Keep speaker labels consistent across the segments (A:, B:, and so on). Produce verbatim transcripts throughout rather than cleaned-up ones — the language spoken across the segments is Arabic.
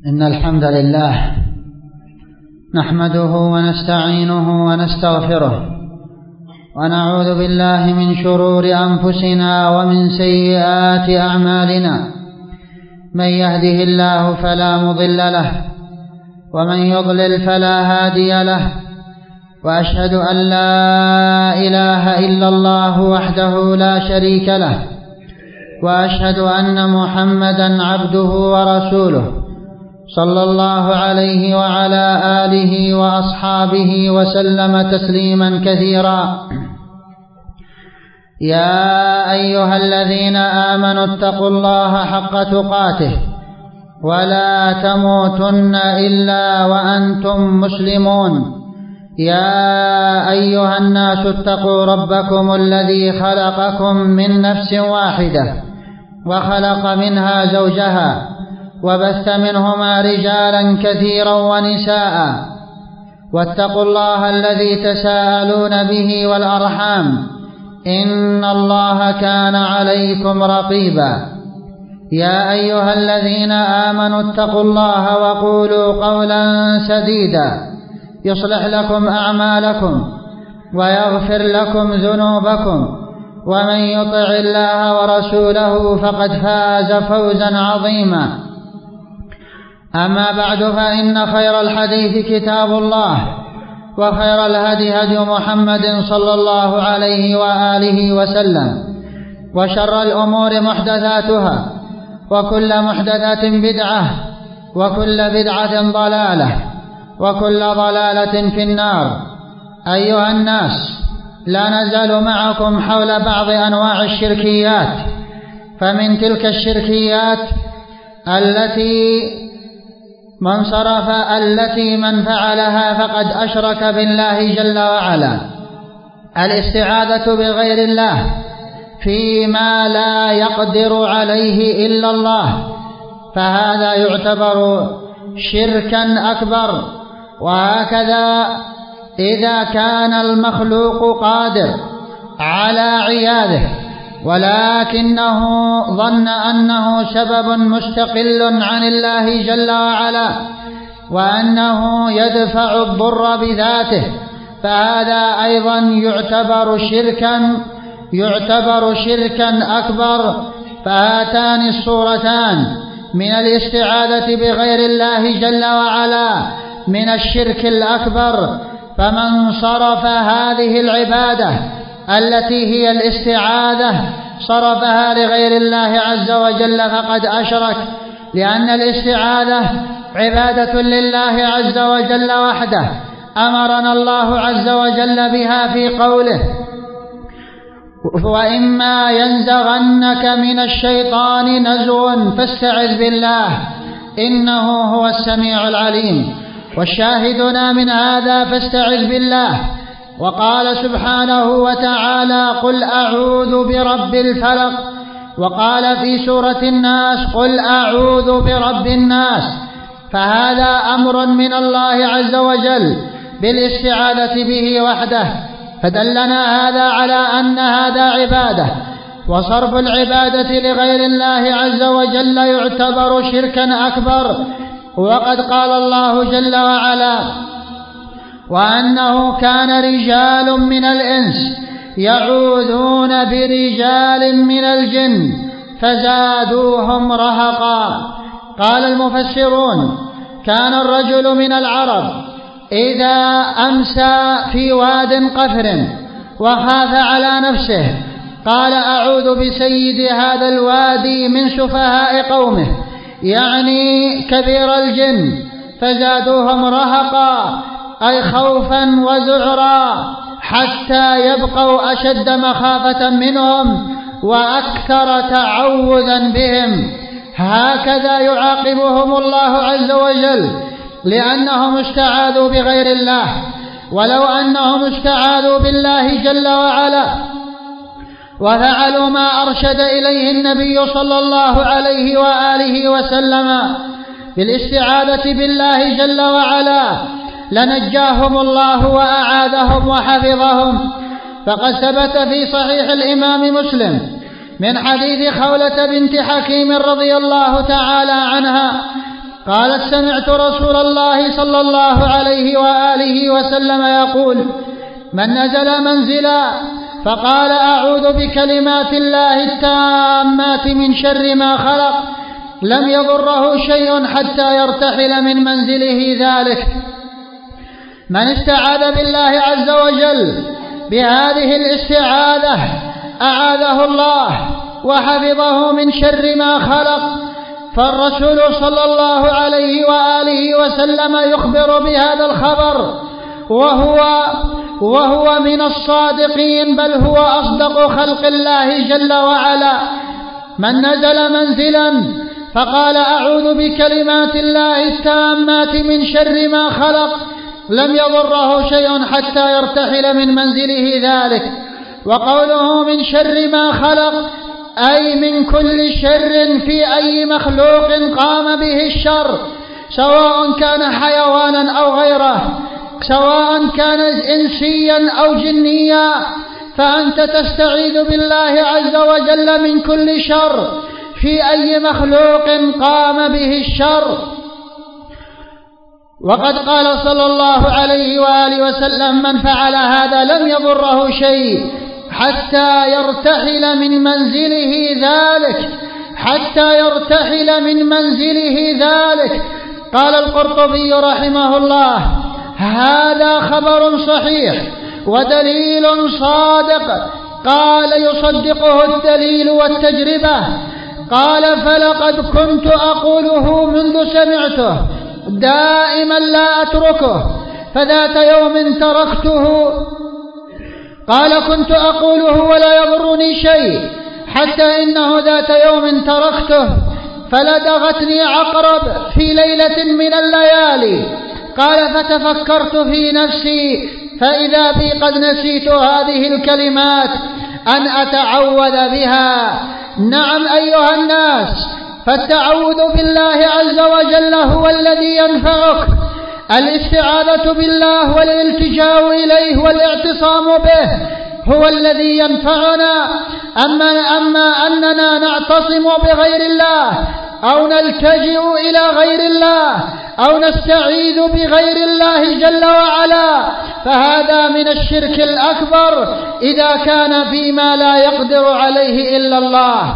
A: إن الحمد لله نحمده ونستعينه ونستغفره ونعوذ بالله من شرور أنفسنا ومن سيئات أعمالنا. من يهده الله فلا مضل له ومن يضلل فلا هادي له، وأشهد أن لا إله إلا الله وحده لا شريك له، وأشهد أن محمدا عبده ورسوله صلى الله عليه وعلى آله وأصحابه وسلم تسليما كثيرا. يا أيها الذين آمنوا اتقوا الله حق تقاته ولا تموتن إلا وأنتم مسلمون. يا أيها الناس اتقوا ربكم الذي خلقكم من نفس واحدة وخلق منها زوجها وبث منهما رجالا كثيرا ونساء، واتقوا الله الذي تساءلون به والأرحام إن الله كان عليكم رقيبا. يا أيها الذين آمنوا اتقوا الله وقولوا قولا سديدا يصلح لكم أعمالكم ويغفر لكم ذنوبكم، ومن يطع الله ورسوله فقد فاز فوزا عظيما. أما بعد، فإن خير الحديث كتاب الله، وخير الهدي هدي محمد صلى الله عليه وآله وسلم، وشر الأمور محدثاتها، وكل محدثة بدعة، وكل بدعة ضلالة، وكل ضلالة في النار. أيها الناس، لا نزال معكم حول بعض أنواع الشركيات. فمن تلك الشركيات التي من صرف التي من فعلها فقد أشرك بالله جل وعلا الاستعاذة بغير الله فيما لا يقدر عليه إلا الله، فهذا يعتبر شركا أكبر. وهكذا إذا كان المخلوق قادر على عياذه ولكنه ظن أنه سبب مستقل عن الله جل وعلا وأنه يدفع الضر بذاته، فهذا أيضا يعتبر شركا يعتبر شركا أكبر. فهاتان الصورتان من الاستعاذة بغير الله جل وعلا من الشرك الأكبر. فمن صرف هذه العبادة التي هي الاستعاذة صرفها لغير الله عز وجل فقد أشرك، لأن الاستعاذة عبادة لله عز وجل وحده، أمرنا الله عز وجل بها في قوله: وإما ينزغنك من الشيطان نزغ فاستعذ بالله إنه هو السميع العليم. والشاهدنا من هذا فاستعذ بالله. وقال سبحانه وتعالى: قل أعوذ برب الفلق. وقال في سورة الناس: قل أعوذ برب الناس. فهذا أمر من الله عز وجل بالاستعاذة به وحده، فدلنا هذا على أن هذا عبادة. وصرف العبادة لغير الله عز وجل يعتبر شركا أكبر. وقد قال الله جل وعلا: وأنه كان رجال من الإنس يعوذون برجال من الجن فزادوهم رهقا. قال المفسرون: كان الرجل من العرب إذا أمسى في واد قفر وخاف على نفسه قال: أعوذ بسيد هذا الوادي من سفهاء قومه، يعني كبير الجن، فزادوهم رهقا أي خوفا وذعرا حتى يبقوا أشد مخافة منهم وأكثر تعوذا بهم. هكذا يعاقبهم الله عز وجل لأنهم استعاذوا بغير الله. ولو أنهم استعاذوا بالله جل وعلا وفعلوا ما أرشد إليه النبي صلى الله عليه وآله وسلم بالاستعاذة بالله جل وعلا لنجاهم الله وأعاذهم وحفظهم. فقد ثبت في صحيح الإمام مسلم من حديث خولة بنت حكيم رضي الله تعالى عنها قالت: سمعت رسول الله صلى الله عليه وآله وسلم يقول: من نزل منزلا فقال: أعوذ بكلمات الله التامات من شر ما خلق، لم يضره شيء حتى يرتحل من منزله ذلك. من استعاذ بالله عز وجل بهذه الاستعاذة أعاذه الله وحفظه من شر ما خلق. فالرسول صلى الله عليه وآله وسلم يخبر بهذا الخبر، وهو, وهو من الصادقين، بل هو أصدق خلق الله جل وعلا. من نزل منزلا فقال: أعوذ بكلمات الله التامات من شر ما خلق، لم يضره شيء حتى يرتحل من منزله ذلك. وقوله من شر ما خلق أي من كل شر في أي مخلوق قام به الشر، سواء كان حيوانا أو غيره، سواء كان إنسيا أو جنيا، فأنت تستعيذ بالله عز وجل من كل شر في أي مخلوق قام به الشر. وقد قال صلى الله عليه وآله وسلم: من فعل هذا لم يضره شيء حتى يرتحل من منزله ذلك، حتى يرتحل من منزله ذلك. قال القرطبي رحمه الله: هذا خبر صحيح ودليل صادق. قال: يصدقه الدليل والتجربة. قال: فلقد كنت أقوله منذ سمعته دائما لا أتركه، فذات يوم تركته. قال: كنت أقوله ولا يضرني شيء، حتى إنه ذات يوم تركته فلدغتني عقرب في ليلة من الليالي. قال: فتفكرت في نفسي فإذا بي قد نسيت هذه الكلمات أن أتعوذ بها. نعم أيها الناس، فالتعوذ بالله عز وجل هو الذي ينفعك. الاستعاذة بالله والالتجاء إليه والاعتصام به هو الذي ينفعنا. أما, أما أننا نعتصم بغير الله أو نلتجئ إلى غير الله أو نستعيذ بغير الله جل وعلا، فهذا من الشرك الأكبر إذا كان فيما لا يقدر عليه إلا الله.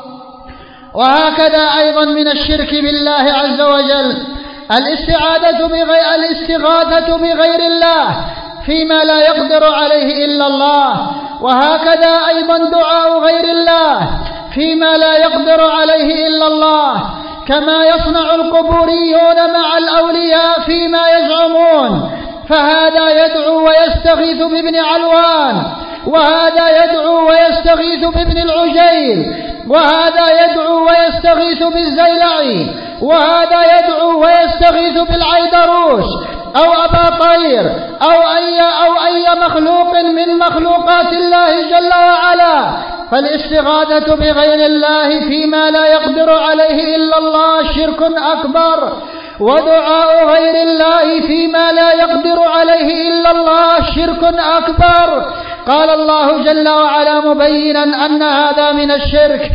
A: وهكذا أيضا من الشرك بالله عز وجل الاستعاذة بغير الاستغاثة بغير الله فيما لا يقدر عليه إلا الله. وهكذا أيضا دعاء غير الله فيما لا يقدر عليه إلا الله، كما يصنع القبوريون مع الأولياء فيما يزعمون. فهذا يدعو ويستغيث بابن علوان، وهذا يدعو ويستغيث بابن العجيل، وهذا يدعو ويستغيث بالزيلعي، وهذا يدعو ويستغيث بالعيدروس أو أبا طير أو أي, أو أي مخلوق من مخلوقات الله جل وعلا. فالاستغاثة بغير الله فيما لا يقدر عليه إلا الله شرك أكبر، ودعاء غير الله فيما لا يقدر عليه إلا الله شرك أكبر. قال الله جل وعلا مبينا أن هذا من الشرك: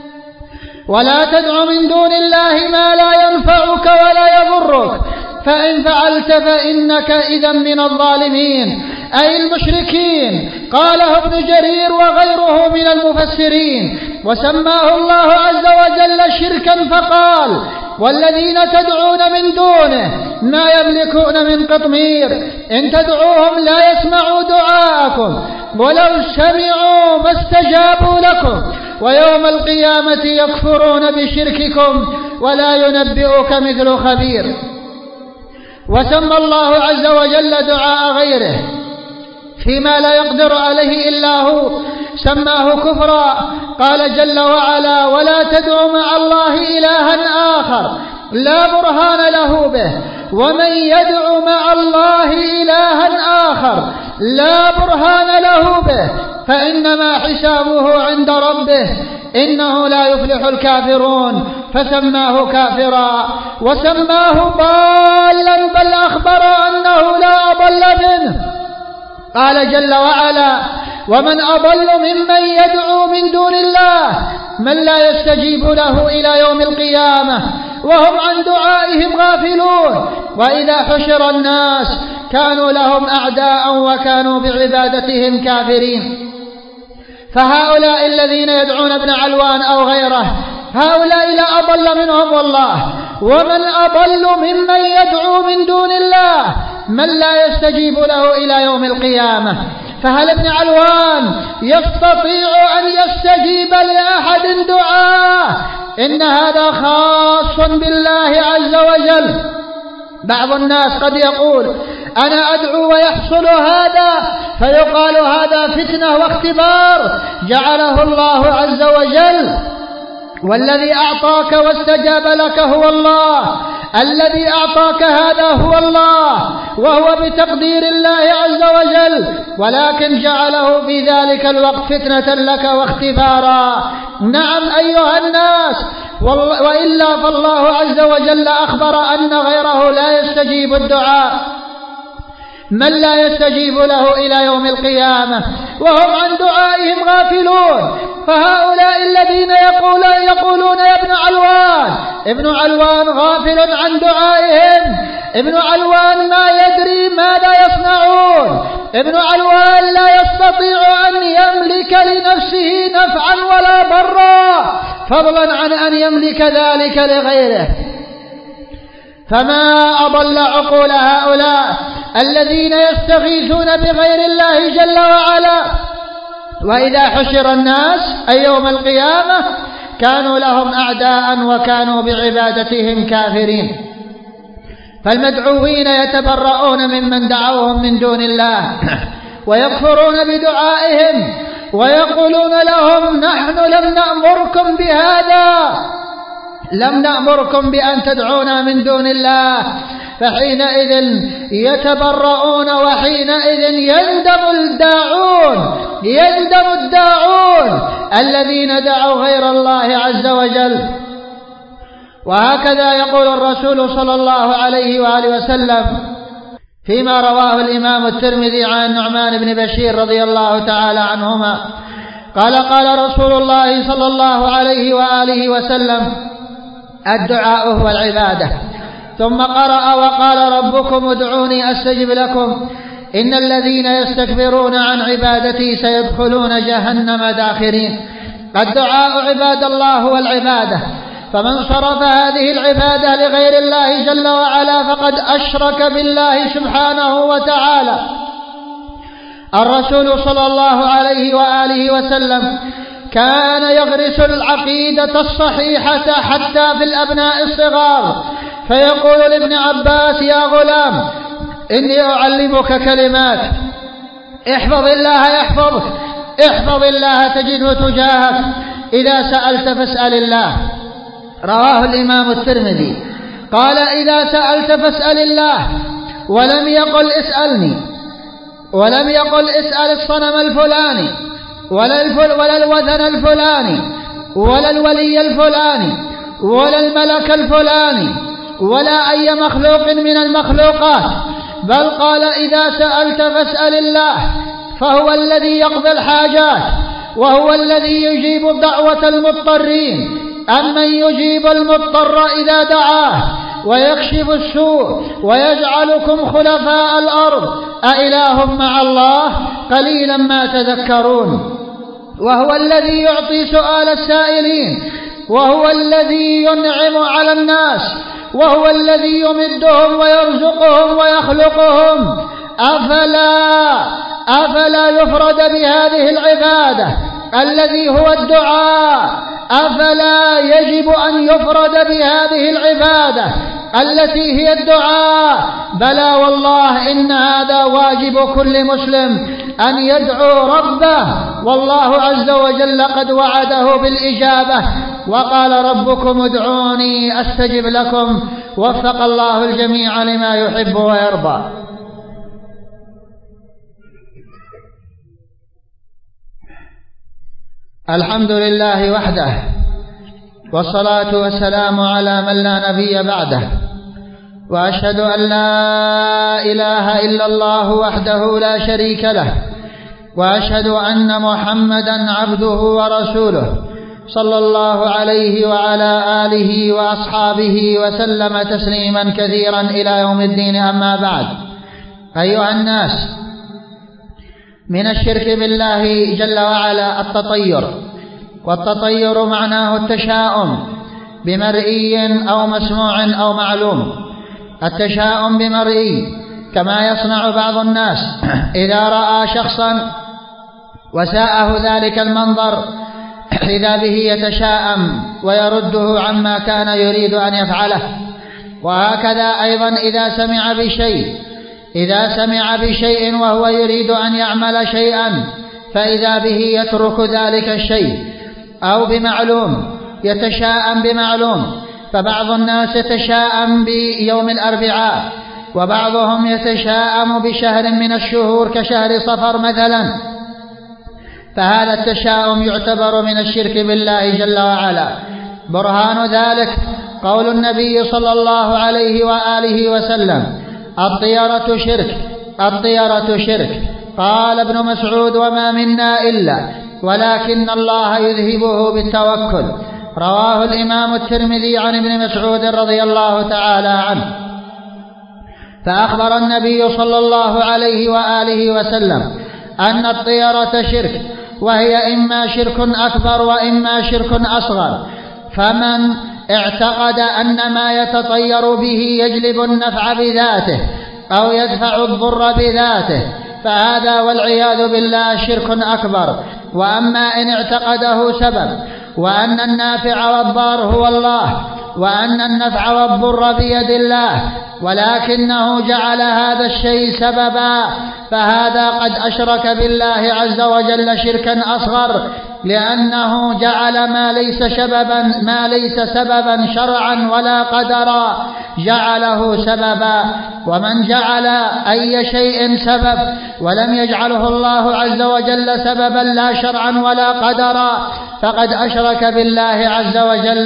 A: ولا تدع من دون الله ما لا ينفعك ولا يضرك، فإن فعلت فإنك إذا من الظالمين، أي المشركين. قاله ابن جرير وغيره من المفسرين، وسماه الله عز وجل شركا فقال: والذين تدعون من دونه ما يملكون من قطمير، إن تدعوهم لا يسمعوا دعاءكم ولو سمعوا ما استجابوا لكم، ويوم القيامة يكفرون بشرككم ولا ينبئك مثل خبير. وسمى الله عز وجل دعاء غيره فيما لا يقدر عليه إلا هو سماه كفرا. قال جل وعلا: ولا تدع مع الله إلها آخر لا برهان له به، ومن يدع مع الله إلها آخر لا برهان له به فإنما حسابه عند ربه إنه لا يفلح الكافرون. فسماه كافرا وسماه ضالا، بل أخبر أنه لا أضل منه. قال جل وعلا: ومن أضل ممن يدعو من دون الله من لا يستجيب له إلى يوم القيامة وهم عن دعائهم غافلون. وإذا حشر الناس كانوا لهم أعداء وكانوا بعبادتهم كافرين. فهؤلاء الذين يدعون ابن علوان أو غيره هؤلاء لا أضل منهم والله. ومن أضل ممن يدعو من دون الله من لا يستجيب له إلى يوم القيامة. فهل ابن علوان يستطيع أن يستجيب لأحد دعاء؟ إن هذا خاص بالله عز وجل. بعض الناس قد يقول أنا أدعو ويحصل هذا، فيقال هذا فتنة واختبار جعله الله عز وجل، والذي أعطاك واستجاب لك هو الله، الذي أعطاك هذا هو الله، وهو بتقدير الله عز وجل، ولكن جعله في ذلك الوقت فتنة لك واختبارا. نعم أيها الناس، وإلا فالله عز وجل أخبر أن غيره لا يستجيب الدعاء، من لا يستجيب له إلى يوم القيامة وهم عن دعائهم غافلون. فهؤلاء الذين يقول يقولون يا ابن علوان، ابن علوان غافل عن دعائهم، ابن علوان ما يدري ماذا يصنعون، ابن علوان لا يستطيع أن يملك لنفسه نفعا ولا ضرا، فضلا عن أن يملك ذلك لغيره. فما أضل عقول هؤلاء الذين يستغيثون بغير الله جل وعلا. وإذا حشر الناس أي يوم القيامة كانوا لهم أعداء وكانوا بعبادتهم كافرين. فالمدعوين يتبرؤون ممن دعوهم من دون الله ويكفرون بدعائهم ويقولون لهم نحن لم نأمركم بهذا، لم نأمركم بأن تدعونا من دون الله. فحينئذ يتبرؤون وحينئذ يندم الداعون يندم الداعون الذين دعوا غير الله عز وجل. وهكذا يقول الرسول صلى الله عليه وآله وسلم فيما رواه الإمام الترمذي عن النعمان بن بشير رضي الله تعالى عنهما قال قال رسول الله صلى الله عليه وآله وسلم الدعاء هو العبادة. ثم قرأ وقال ربكم ادعوني أستجب لكم إن الذين يستكبرون عن عبادتي سيدخلون جهنم داخرين. الدعاء عباد الله هو العبادة، فمن صرف هذه العبادة لغير الله جل وعلا فقد أشرك بالله سبحانه وتعالى. الرسول صلى الله عليه وآله وسلم كان يغرس العقيدة الصحيحة حتى في الأبناء الصغار، فيقول لابن عباس يا غلام إني أعلمك كلمات احفظ الله يحفظك، احفظ الله تجده تجاهك، إذا سألت فاسأل الله. رواه الإمام الترمذي. قال إذا سألت فاسأل الله، ولم يقل اسألني، ولم يقل اسأل الصنم الفلاني ولا, الفل ولا الوثن الفلاني ولا الولي الفلاني ولا الملك الفلاني ولا أي مخلوق من المخلوقات، بل قال إذا سألت فاسأل الله، فهو الذي يقضي الحاجات وهو الذي يجيب دعوة المضطرين. أمن يجيب المضطر إذا دعاه ويكشف السوء ويجعلكم خلفاء الأرض أإله مع الله قليلا ما تذكرون. وهو الذي يعطي سؤال السائلين، وهو الذي ينعم على الناس، وهو الذي يمدهم ويرزقهم ويخلقهم. أفلا أفلا يفرد بهذه العبادة الذي هو الدعاء؟ أفلا يجب أن يفرد بهذه العبادة التي هي الدعاء؟ بلى والله إن هذا واجب كل مسلم أن يدعو ربه، والله عز وجل قد وعده بالإجابة وقال ربكم ادعوني أستجب لكم. وفق الله الجميع لما يحب ويرضى. الحمد لله وحده، والصلاة والسلام على من لا نبي بعده، وأشهد أن لا إله إلا الله وحده لا شريك له، وأشهد أن محمدا عبده ورسوله صلى الله عليه وعلى آله وأصحابه وسلم تسليما كثيرا إلى يوم الدين. أما بعد، أيها الناس، من الشرك بالله جل وعلا التطير، والتطير معناه التشاؤم بمرئي أو مسموع أو معلوم. التشاؤم بمرئي كما يصنع بعض الناس إذا رأى شخصا وساءه ذلك المنظر إذا به يتشاءم ويرده عما كان يريد أن يفعله. وهكذا أيضا إذا سمع بشيء إذا سمع بشيء وهو يريد أن يعمل شيئا فإذا به يترك ذلك الشيء، أو بمعلوم يتشاءم بمعلوم. فبعض الناس يتشاءم بيوم الأربعاء، وبعضهم يتشاءم بشهر من الشهور كشهر صفر مثلا، فهذا التشاؤم يعتبر من الشرك بالله جل وعلا. برهان ذلك قول النبي صلى الله عليه وآله وسلم: الطيرة شرك، الطيرة شرك. قال ابن مسعود: وما منا إلا ولكن الله يذهبه بالتوكل. رواه الإمام الترمذي عن ابن مسعود رضي الله تعالى عنه. فأخبر النبي صلى الله عليه وآله وسلم أن الطيرة شرك، وهي إما شرك أكبر وإما شرك أصغر. فمن اعتقد أن ما يتطير به يجلب النفع بذاته أو يدفع الضر بذاته فهذا والعياذ بالله شرك أكبر. وأما إن اعتقده سبب، وأن النافع والضار هو الله، وأن النفع والضر بيد الله، ولكنه جعل هذا الشيء سببا، فهذا قد أشرك بالله عز وجل شركا أصغر، لأنه جعل ما ليس سببا ما ليس سببا شرعا ولا قدرا جعله سببا. ومن جعل أي شيء سبب ولم يجعله الله عز وجل سببا لا شرعا ولا قدرا فقد أشرك بالله عز وجل.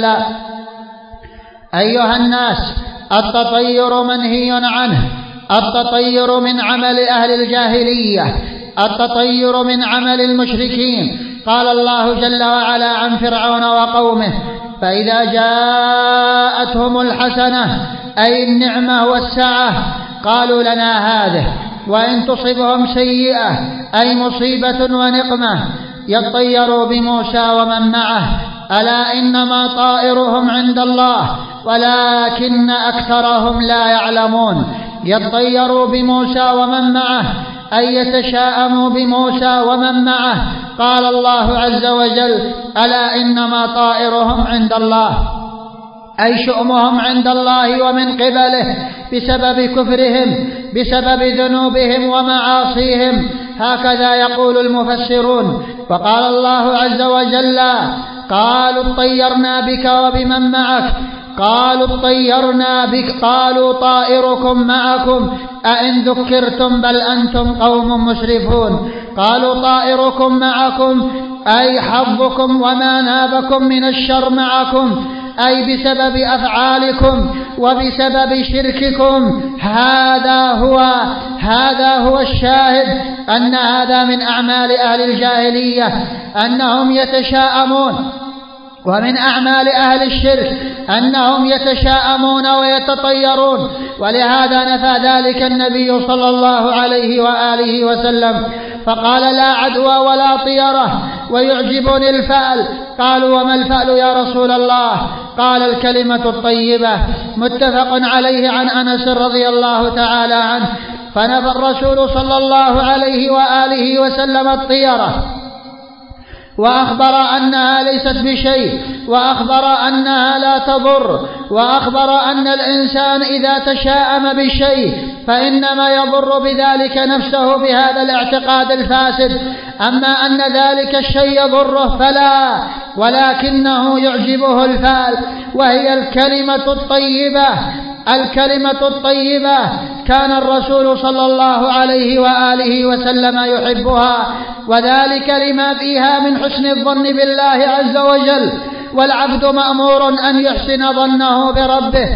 A: أيها الناس، التطير منهي عنه. التطير من عمل أهل الجاهلية، التطير من عمل المشركين. قال الله جل وعلا عن فرعون وقومه: فإذا جاءتهم الحسنة أي النعمة والسعة قالوا لنا هذه، وإن تصبهم سيئة أي مصيبة ونقمة يطيروا بموسى ومن معه، ألا إنما طائرهم عند الله ولكن أكثرهم لا يعلمون. يطيروا بموسى ومن معه أي يتشاءموا بموسى ومن معه. قال الله عز وجل: ألا إنما طائرهم عند الله، أي شؤمهم عند الله ومن قبله بسبب كفرهم، بسبب ذنوبهم ومعاصيهم. هكذا يقول المفسرون. وقال الله عز وجل: قالوا اطيرنا بك وبمن معك، قالوا اطيرنا بك، قالوا طائركم معكم أئن ذكرتم بل أنتم قوم مسرفون. قالوا طائركم معكم أي حظكم وما نابكم من الشر معكم، أي بسبب أفعالكم وبسبب شرككم. هذا هو هذا هو الشاهد أن هذا من أعمال أهل الجاهلية أنهم يتشاءمون، ومن أعمال أهل الشرك أنهم يتشاءمون ويتطيرون. ولهذا نفى ذلك النبي صلى الله عليه وآله وسلم فقال: لا عدوى ولا طيرة ويعجبني الفأل. قالوا: وما الفأل يا رسول الله؟ قال: الكلمة الطيبة. متفق عليه عن أنس رضي الله تعالى عنه. فنفى الرسول صلى الله عليه وآله وسلم الطيرة، وأخبر أنها ليست بشيء، وأخبر أنها لا تضر، وأخبر أن الإنسان إذا تشاءم بشيء فإنما يضر بذلك نفسه بهذا الاعتقاد الفاسد. أما أن ذلك الشيء يضره فلا، ولكنه يعجبه الفعل، وهي الكلمة الطيبة. الكلمة الطيبة كان الرسول صلى الله عليه وآله وسلم يحبها، وذلك لما فيها من حسن الظن بالله عز وجل، والعبد مأمور أن يحسن ظنه بربه.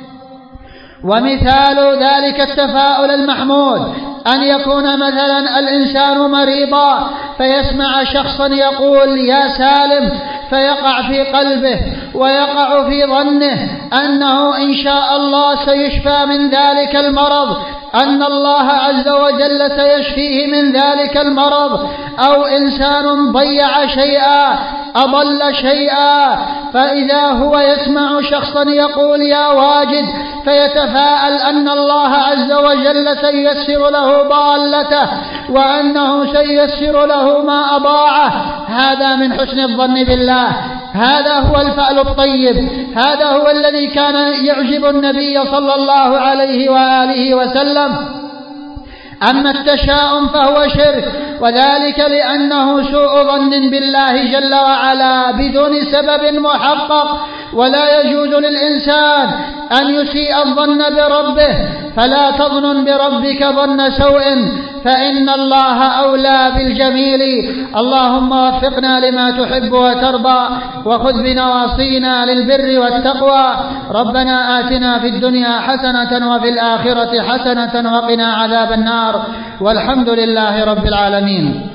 A: ومثال ذلك التفاؤل المحمود أن يكون مثلا الإنسان مريضا فيسمع شخصا يقول: يا سالم، فيقع في قلبه ويقع في ظنه أنه إن شاء الله سيشفى من ذلك المرض، أن الله عز وجل سيشفيه من ذلك المرض. أو إنسان ضيع شيئا، أضل شيئا، فإذا هو يسمع شخصا يقول يا واجد فيتفاءل أن الله عز وجل سييسر له ضالته وأنه سييسر له ما أضاعه. هذا من حسن الظن بالله، هذا هو الفعل الطيب، هذا هو الذي كان يعجب النبي صلى الله عليه وآله وسلم. أما التشاؤم فهو شرك، وذلك لأنه سوء ظن بالله جل وعلا بدون سبب محقق. ولا يجوز للإنسان أن يسيء الظن بربه، فلا تظن بربك ظن سوء فإن الله أولى بالجميل. اللهم وفقنا لما تحب وترضى، وخذ بنواصينا للبر والتقوى. ربنا آتنا في الدنيا حسنة وفي الآخرة حسنة وقنا عذاب النار، والحمد لله رب العالمين.